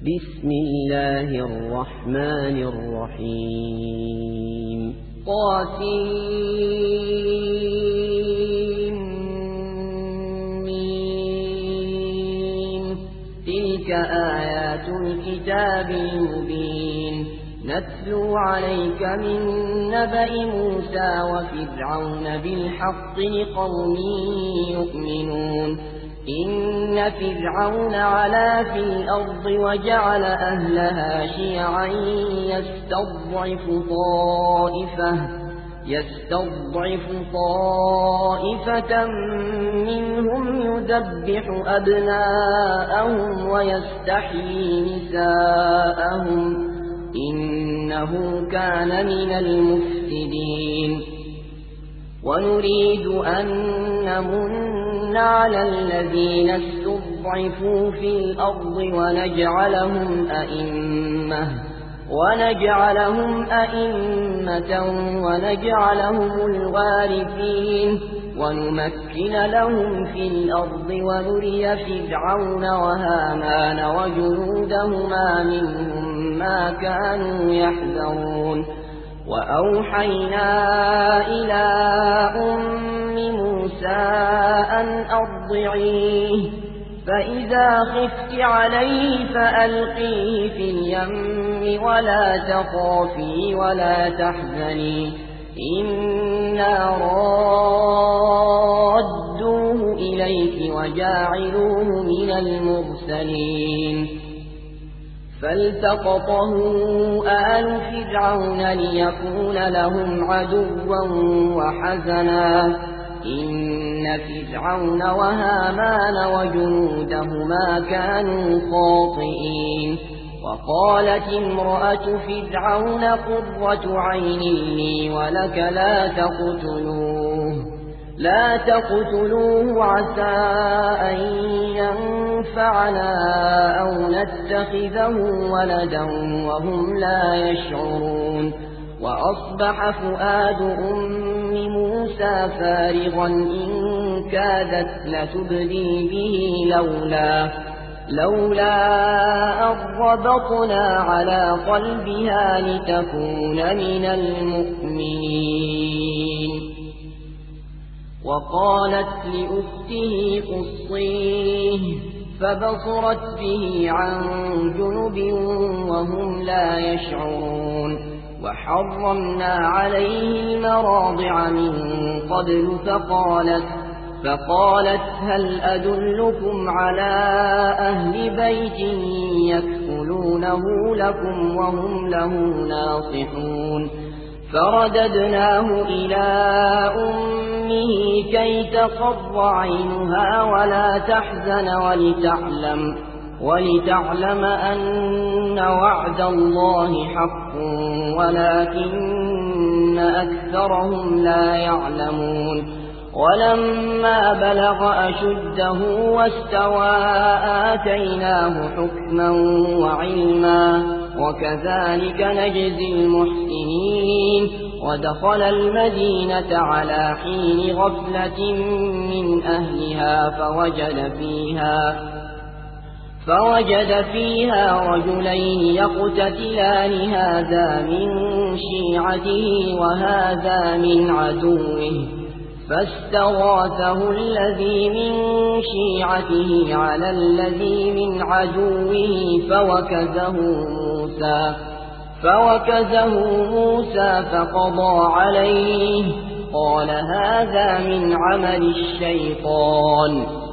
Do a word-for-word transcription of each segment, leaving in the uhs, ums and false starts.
بسم الله الرحمن الرحيم طاسين تلك آيات الكتاب المبين نتلو عليك من نبأ موسى وفرعون بالحق لقوم يؤمنون إن فرعون علا في الأرض وجعل أهلها شيعا يستضعف طائفة يستضعف طائفة منهم يذبح أبناءهم ويستحيي نساءهم إنه كان من المفسدين ونريد أن نمن على الذين استضعفوا في الأرض ونجعلهم أئمة ونجعلهم أئمة ونجعلهم الوارثين ونمكن لهم في الأرض ونري فرعون وهامان وجنودهما منهم ما كانوا يحذرون وأوحينا إلى أم موسى أن أرضعيه فإذا خفت عليه فألقيه في اليم ولا تخافي ولا تحزني إنا رادوه إليك وجاعلوه من المرسلين فالتقطه آل فرعون ليكون لهم عدوا وحزنا إن فرعون وهامان وجنودهما كانوا خاطئين وقالت امرأة فرعون قرة عين لي ولك لا تقتلوه لا تقتلوه عسى أن ينفعنا أو نتخذه ولدا وهم لا يشعرون وأصبح فؤاد أم موسى فارغا إن كادت لتبدي به لولا لولا أن ربطنا على قلبها لتكون من المؤمنين وقالت لأخته قصيه فبصرت به عن جنب وهم لا يشعرون وحرمنا عليه المراضع من قبل فقالت فقالت هل أدلكم على أهل بيت يكفلونه لكم وهم له ناصحون فرددناه إلى أمه كي تقر عينها ولا تحزن ولتعلم ولتعلم أن وعد الله حق ولكن أكثرهم لا يعلمون ولما بلغ أشده واستوى آتيناه حكما وعلما وكذلك نجزي المحسنين ودخل المدينة على حين غفلة من أهلها فوجد فيها فوجد فيها رجلين يقتتلان هذا من شيعته وهذا من عدوه فاستغاثه الذي من شيعته على الذي من عدوه فوكزه موسى فوكزه موسى فقضى عليه قال هذا من عمل الشيطان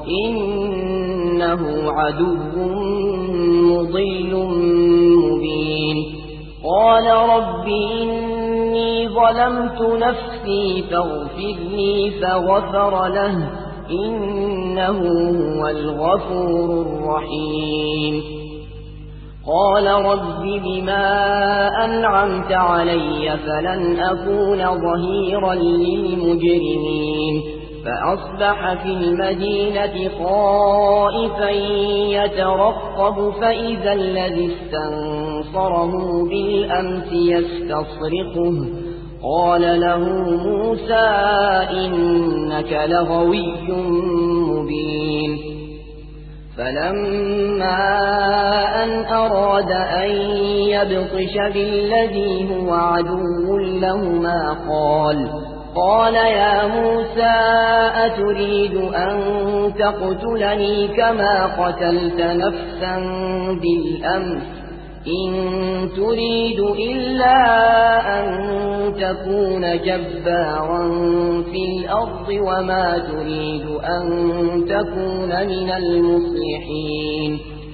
إنه عدو مضل مبين قال رب إني ظلمت نفسي فاغفر لي فغفر له إنه هو الغفور الرحيم قال رب بما أنعمت علي فلن أكون ظهيرا للمجرمين فأصبح في المدينة خائفا يترقب فإذا الذي استنصره بالأمس يستصرخه قال له موسى إنك لغوي مبين فلما أن أراد أن يبطش بالذي هو عدو لهما قال قال يا موسى أتريد أن تقتلني كما قتلت نفسا بالأمس إن تريد إلا أن تكون جبارا في الأرض وما تريد أن تكون من المصلحين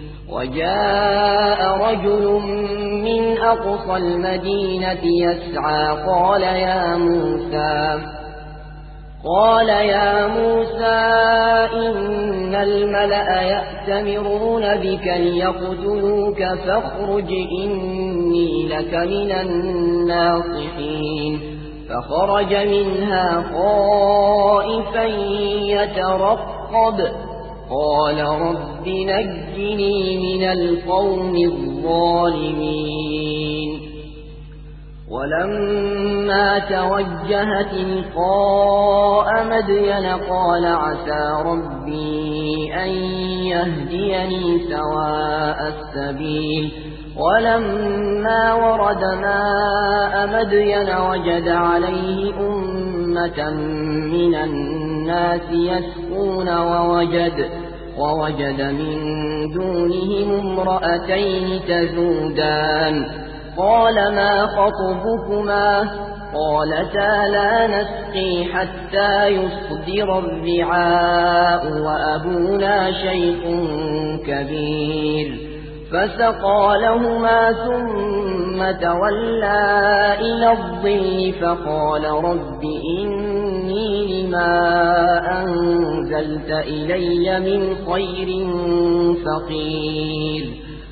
وجاء رجل من أقصى المدينة يسعى قال يا موسى قال يا موسى إن الملأ يأتمرون بك ليقتلوك فاخرج إني لك من الناصحين فخرج منها خائفا يترقب قال رب نجني من القوم الظالمين ولما توجه تلقاء مدين قال عسى ربي أن يهديني سواء السبيل ولما ورد ماء مدين وجد عليه أمة من الناس يسقون ووجد, ووجد من دونهم امرأتين تذودان قال ما خطبكما قالتا لا نسقي حتى يصدر الرعاء وأبونا شيخ كبير فسقى لهما ثم تولى إلى الظل فقال رب إني لما أنزلت إلي من خير فقير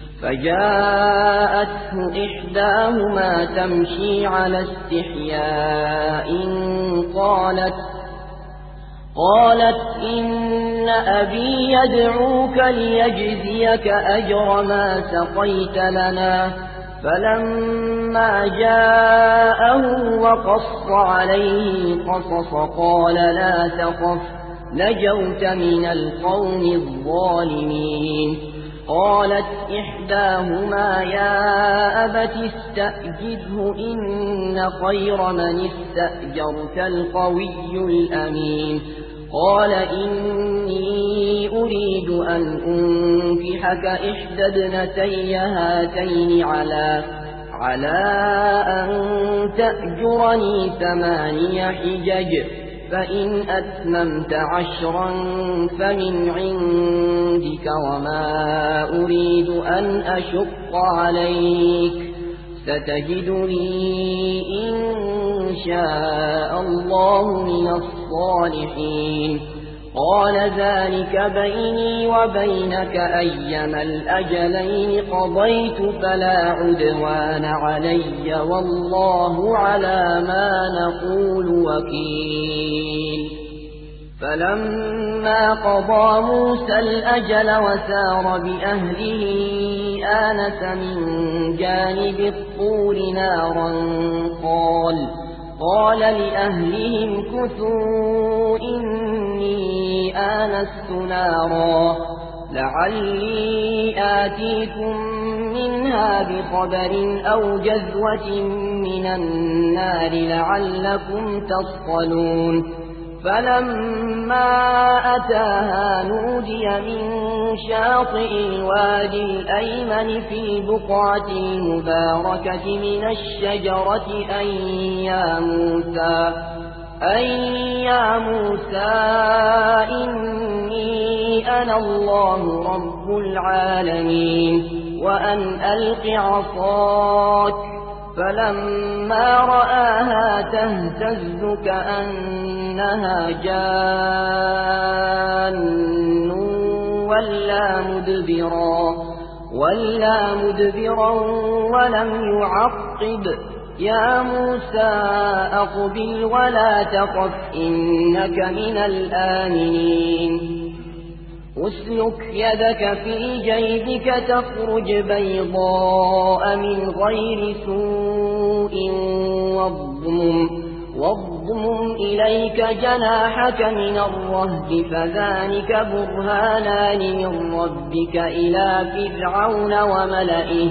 فجاءته إحداهما تمشي على استحياء قالت قالت إن أبي يدعوك ليجزيك أجر ما سقيت لنا فلما جاءه وقص عليه قصص قال لا تخف نجوت من القوم الظالمين قالت إحداهما يا أبت استأجره إن خير من استأجرت القوي الأمين قال إني أريد أن أنكحك إحدى ابنتي هاتين على على أن تأجرني ثماني حجج فإن أتممت عشرا فمن عندك وما أريد أن أشق عليك ستجدني إن شاء الله من الصالحين قال ذلك بيني وبينك أيما الأجلين قضيت فلا عدوان علي والله على ما نقول وكيل فلما قضى موسى الأجل وسار بأهله آنس من جانب الطور نارا قال قال لأهلهم كثوا إني آنست نارا لعلي آتيكم منها بخبر أو جذوة من النار لعلكم تصطلون فلما أتاها نودي من شاطئ الوادي الأيمن في البقعة المباركة من الشجرة أن يا موسى أن يا موسى إني أنا الله رب العالمين وأن ألق عصاك فلما رآها تهتز كأنها جان ولا مدبرا ولا مدبرا ولم يعقب يا موسى أقبل ولا تخف إنك من الآمنين أسلك يدك في جيبك تخرج بيضاء من غير سوء واضمم واضمم إليك جناحك من الرهب فذلك برهانان من ربك إلى فرعون وملئه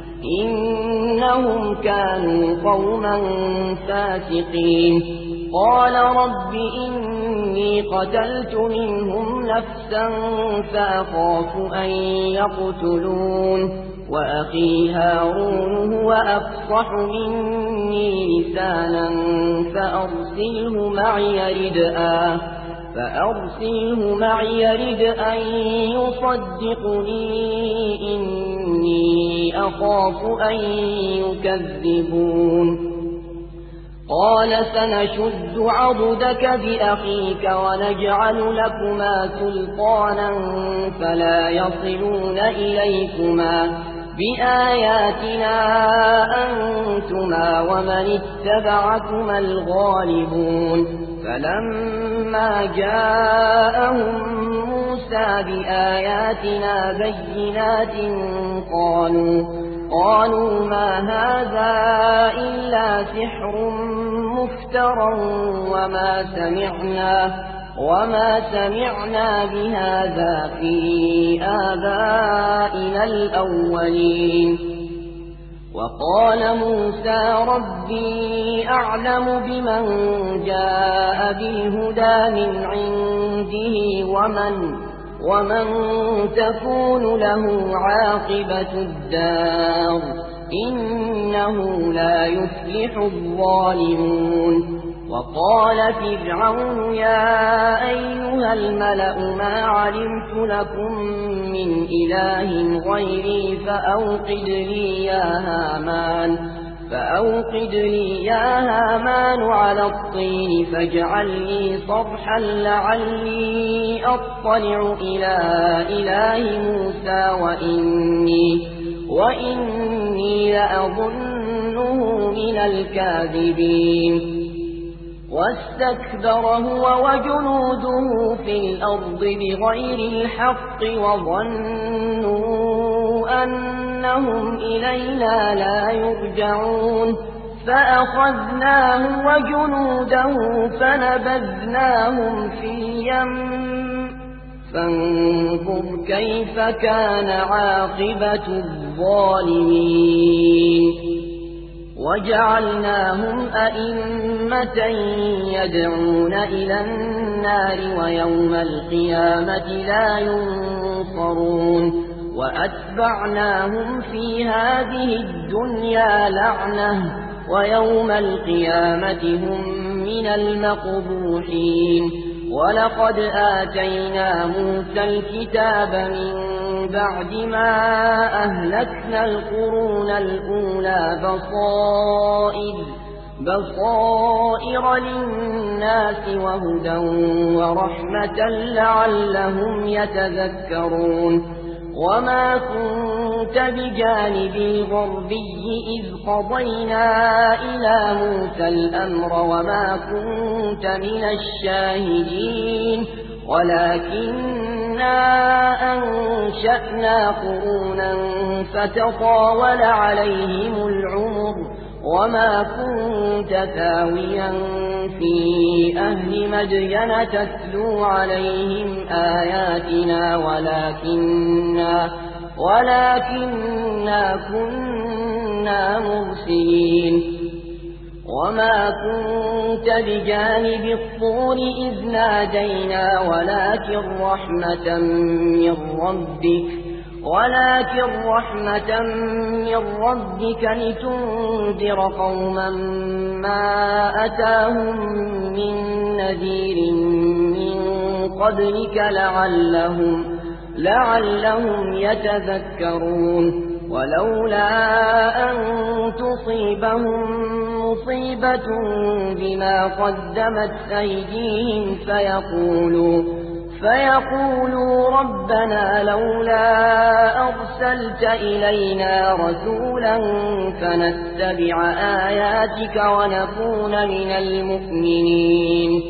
إنهم كانوا قوما فاسقين قال رب إني قتلت منهم نفسا فأخاف أن يقتلون وأخي هارون هو أفصح مني لسانا فأرسله معي ردءا فأرسله معي ردءا يصدقني إني أخاف أن يكذبون قال سنشد عضدك بأخيك ونجعل لكما سلطانا فلا يصلون إليكما بآياتنا أنتما ومن اتبعكما الغالبون فلما جاءهم موسى بآياتنا بينات قالوا قالوا ما هذا إلا سحر مفترى وما سمعنا وما سمعنا بهذا في آبائنا الأولين وقال موسى ربي أعلم بمن جاء بالهدى من عنده ومن ومن تكون له عاقبة الدار إنه لا يفلح الظالمون وقال فرعون يا أيها الملأ ما علمت لكم من إله غيري فأوقد لي يا هامان فأوقد لي يا هامان على الطين فاجعل لي صرحا لعلي أطلع إلى إله موسى وإني, وإني لأظنه من الكاذبين واستكبر هو وجنوده في الأرض بغير الحق وظنوا أنهم إلينا لا يرجعون فأخذناه وجنوده فنبذناهم في اليم فانظر كيف كان عاقبة الظالمين وجعلناهم أئمة يدعون إلى النار ويوم القيامة لا ينصرون وأتبعناهم في هذه الدنيا لعنة ويوم القيامة هم من المقبوحين ولقد آتينا موسى الكتاب من بعد ما أهلكنا القرون الأولى بصائر, بصائر للناس وهدى ورحمة لعلهم يتذكرون وما كنت بجانب الغربي إذ قضينا إلى موسى الأمر وما كنت من الشاهدين ولكننا أنشأنا قرونا فتطاول عليهم العمر وما كنت ثاويا في أهل مدين تتلو عليهم آياتنا ولكننا, ولكننا كنا مرسلين وما كنت بجانب الطور إذ نادينا ولكن رحمة من ربك ولكن رحمة من ربك لتنذر قوما ما أتاهم من نذير من قبلك لعلهم, لعلهم يتذكرون ولولا أن تصيبهم مصيبة بما قدمت أيديهم فيقولوا فيقولوا ربنا لولا أرسلت إلينا رسولا فنتبع آياتك ونكون من المؤمنين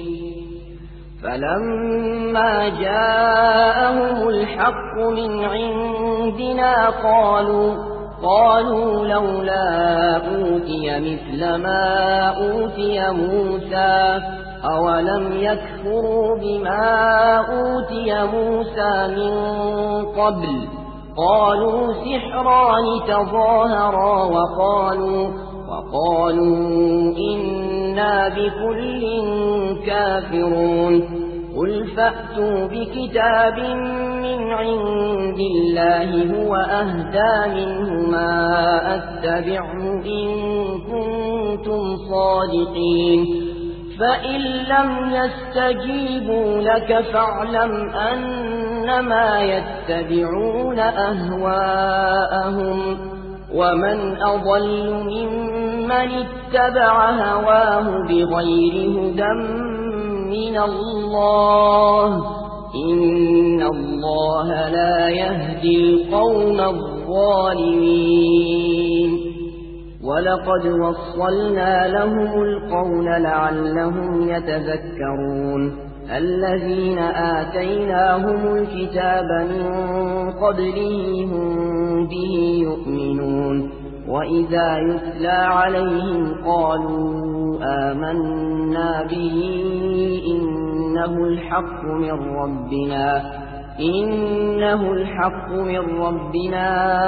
فلما جاءهم الحق من عندنا قالوا قالوا لولا أوتي مثل ما أوتي موسى أولم يكفروا بما أوتي موسى من قبل قالوا سحران تظاهرا وقالوا, وقالوا إنا بكل كافرون قل فأتوا بكتاب من عند الله هو أهدى منهما أتبعه إن كنتم صادقين فإن لم يستجيبوا لك فاعلم أنما يتبعون أهواءهم ومن أضل ممن اتبع هواه بغير هدى من الله إن الله لا يهدي القوم الظالمين ولقد وصلنا لهم القول لعلهم يتذكرون الذين آتيناهم الكتاب من قبله هم به يؤمنون وإذا يتلى عليهم قالوا آمنا به إنه الحق من ربنا إنه الحق من ربنا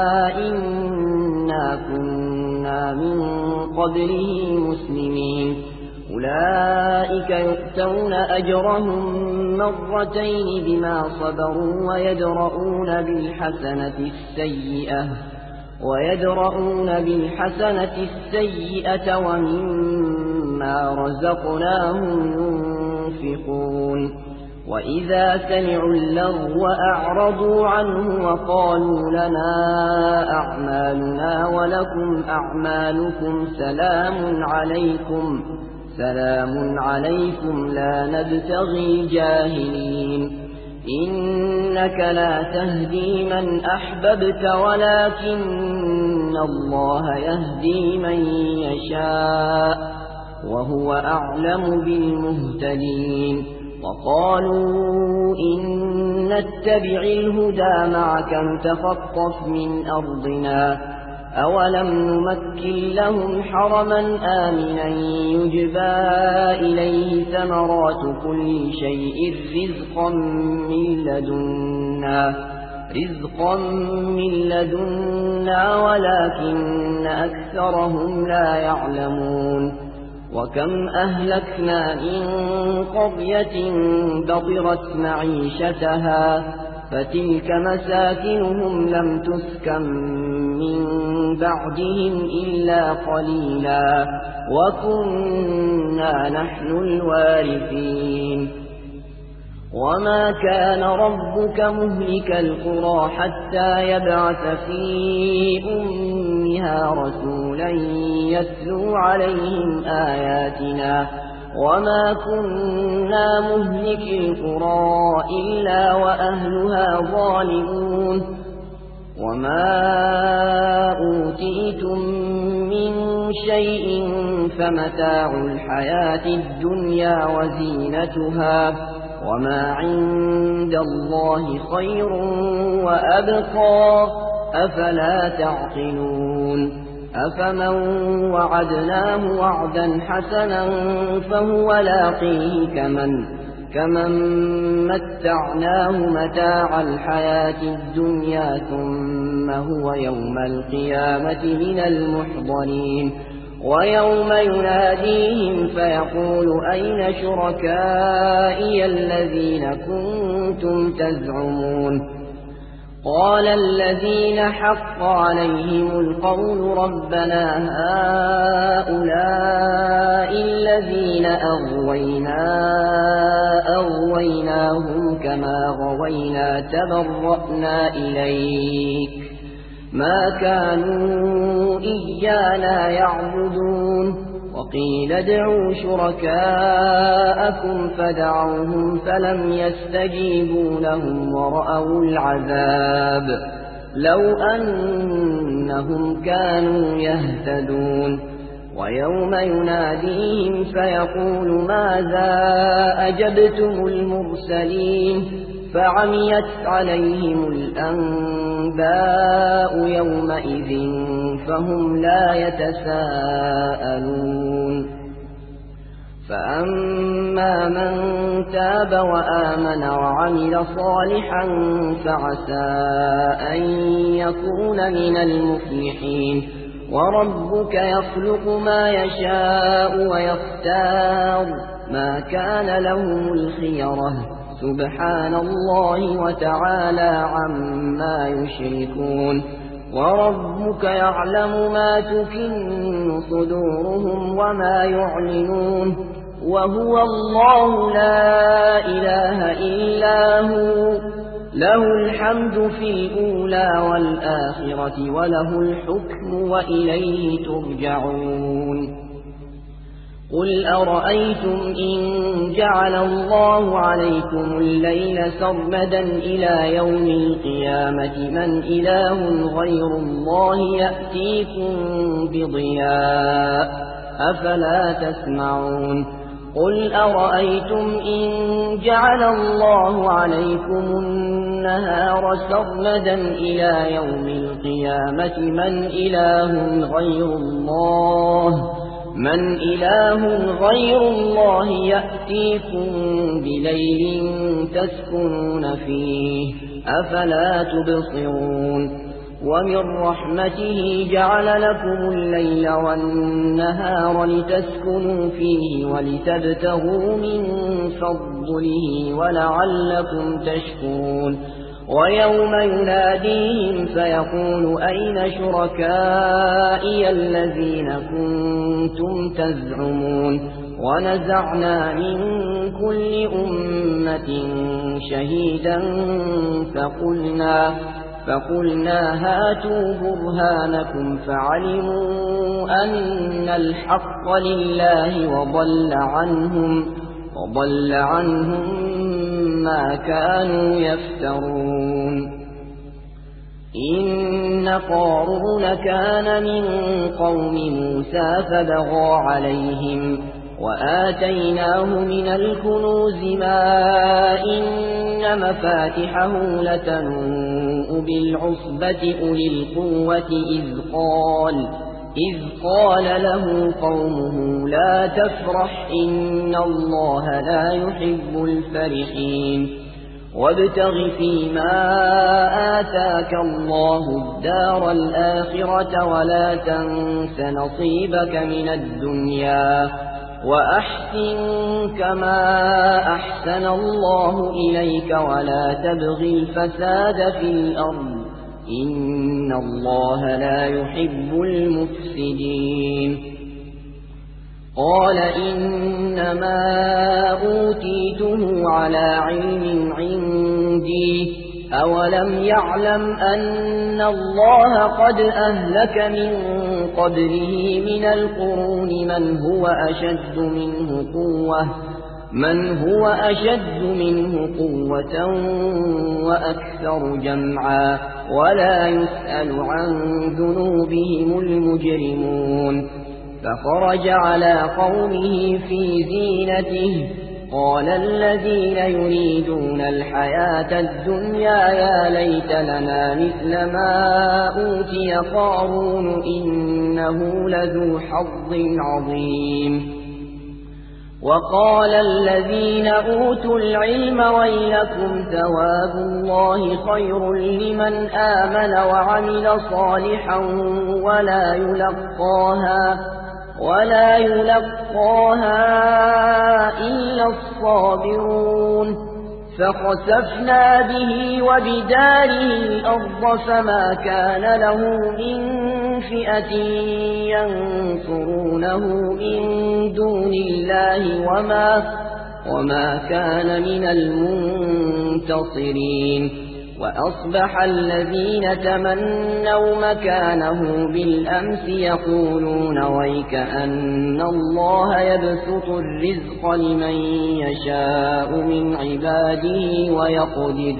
إنا كنا من قبله مسلمين أولئك يؤتون أجرهم مرتين بما صبروا ويدرؤون بالحسنة السيئة ويدرؤون بالحسنة السيئة ومما رزقناهم ينفقون وإذا سمعوا اللغو أعرضوا عنه وقالوا لنا أعمالنا ولكم أعمالكم سلام عليكم سلام عليكم لا نبتغي الجاهلين إنك لا تهدي من أحببت ولكن الله يهدي من يشاء وهو أعلم بالمهتدين وقالوا إن نتبع الهدى معك نتخطف من أرضنا أولم نمكن لهم حرما آمنا يجبى إليه ثمرات كل شيء رزقا من لدنا رزقا من لدنا ولكن أكثرهم لا يعلمون وكم أهلكنا من قرية بطرت معيشتها فتلك مساكنهم لم تسكن من بعدهم إلا قليلا وكنا نحن الوارثين وما كان ربك مهلك القرى حتى يبعث في أمها رسولا يتلو عليهم آياتنا وما كنا مهلك القرى إلا وأهلها ظالمون وما أوتيتم من شيء فمتاع الحياة الدنيا وزينتها وما عند الله خير وأبقى أفلا تعقلون أفمن وعدناه وعدا حسنا فهو لاقيه كمن كمن متعناه متاع الحياة الدنيا ثم هو يوم القيامة من المحضرين ويوم يناديهم فيقول أين شركائي الذين كنتم تزعمون قال الذين حق عليهم القول ربنا هؤلاء الذين أغوينا أغويناهم كما غوينا تبرأنا إليك ما كانوا إيانا يعبدون وقيل ادعوا شركاءكم فدعوهم فلم يستجيبوا لهم ورأوا العذاب لو أنهم كانوا يهتدون ويوم يناديهم فيقول ماذا أجبتم المرسلين فعميت عليهم الأنباء الأنباء يومئذ فهم لا يتساءلون فأما من تاب وآمن وعمل صالحا فعسى أن يكون من المفلحين وربك يخلق ما يشاء ويختار ما كان لهم الخيرة سبحان الله وتعالى عما يشركون وربك يعلم ما تكن صدورهم وما يعلنون وهو الله لا إله إلا هو له الحمد في الأولى والآخرة وله الحكم وإليه ترجعون قل أرأيتم إن جعل الله عليكم الليل سرمدا إلى يوم القيامة من إله غير الله يأتيكم بضياء أفلا تسمعون قل أرأيتم إن جعل الله عليكم النهار سرمدا إلى يوم القيامة من إله غير الله من إله غير الله يأتيكم بليل تسكنون فيه أفلا تبصرون ومن رحمته جعل لكم الليل والنهار لتسكنوا فيه ولتبتغوا من فضله ولعلكم تشكرون ويوم يناديهم فيقول أين شركائي الذين كنتم تزعمون ونزعنا من كل أمة شهيدا فقلنا فقلنا هاتوا برهانكم فعلموا أن الحق لله وضل عنهم وضل عنهم ما كانوا يفترون إن قارون كان من قوم موسى فبغى عليهم وآتيناه من الكنوز ما إن مفاتحه لتنوء بالعصبة أولي القوة إذ قال إذ قال له قومه لا تفرح إن الله لا يحب الفرحين وابتغ فيما آتاك الله الدار الآخرة ولا تنس نصيبك من الدنيا وأحسن كما أحسن الله إليك ولا تبغ الفساد في الأرض إن الله لا يحب المفسدين قال إنما أوتيته على علم عندي أولم يعلم أن الله قد أهلك من قبله من القرون من هو أشد منه قوة من هو أشد منه قوة وأكثر جمعا ولا يسأل عن ذنوبهم المجرمون فخرج على قومه في زينته قال الذين يريدون الحياة الدنيا يا ليت لنا مثل ما أوتي قارون إنه لذو حظ عظيم وقال الذين أوتوا العلم ويلكم ثواب الله خير لمن آمن وعمل صالحا ولا يلقاها ولا يلقاها إلا الصابرون فخسفنا به وبداره الأرض فما كان له من فئة ينصرونه من دون الله وما, وما كان من المنتصرين وأصبح الذين تمنوا مكانه بالأمس يقولون ويك أن الله يبسط الرزق لمن يشاء من عباده ويقدر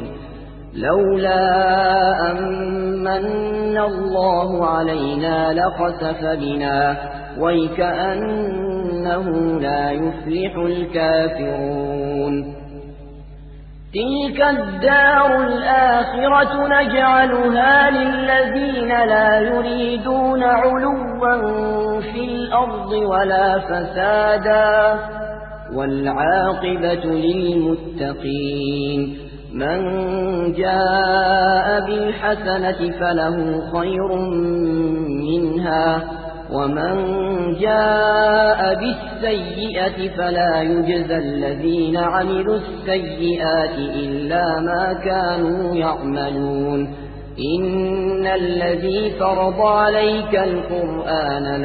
لولا أمن الله علينا لخسف بنا ويك أنه لا يفلح الكافرون تلك الدار الآخرة نجعلها للذين لا يريدون علوا في الأرض ولا فسادا والعاقبة للمتقين من جاء بالحسنة فله خير منها ومن جاء بالسيئة فلا يجزى الذين عملوا السيئات إلا ما كانوا يعملون إن الذي فرض عليك القرآن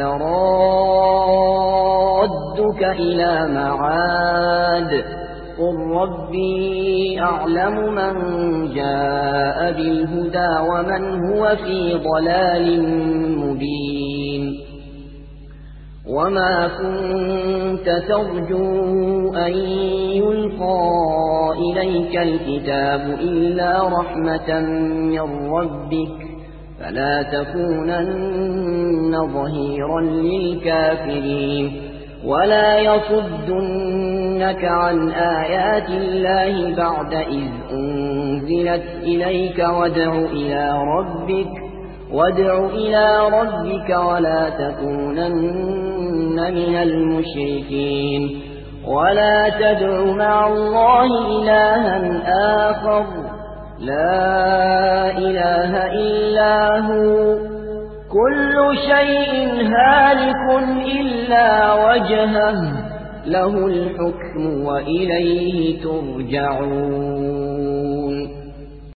لرادك إلى معاد قل ربي أعلم من جاء بالهدى ومن هو في ضلال مبين وما كنت ترجو أن يلقى إليك الكتاب إلا رحمة من ربك فلا تكونن ظهيرا للكافرين ولا يصدنك عن آيات الله بعد إذ أنزلت إليك وادع إلى ربك وادع إلى ربك ولا تكونن من المشركين ولا تدع مع الله إلها آخر لا إله إلا هو كل شيء هالك إلا وجهه له الحكم وإليه ترجعون